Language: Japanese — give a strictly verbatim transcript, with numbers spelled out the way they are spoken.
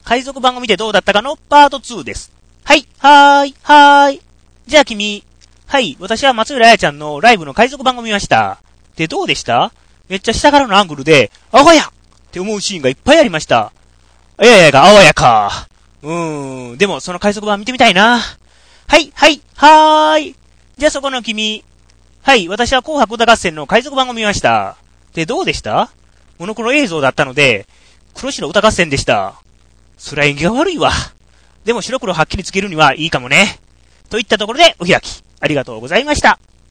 海賊版を見てどうだったかのパートツーです。はい、はーい、はーい。じゃあ君。はい、私は松浦彩ちゃんのライブの海賊版を見ました。で、どうでした？めっちゃ下からのアングルで、あわやって思うシーンがいっぱいありました。いやいやが、あわやか。うーん、でもその海賊版見てみたいな。はい、はい、はーい。じゃあそこの君。はい、私は紅白歌合戦の海賊版を見ました。で、どうでした？モノクロ映像だったので、黒白歌合戦でした。そりゃ演技が悪いわ。でも白黒はっきりつけるにはいいかもね。といったところでお開き。ありがとうございました。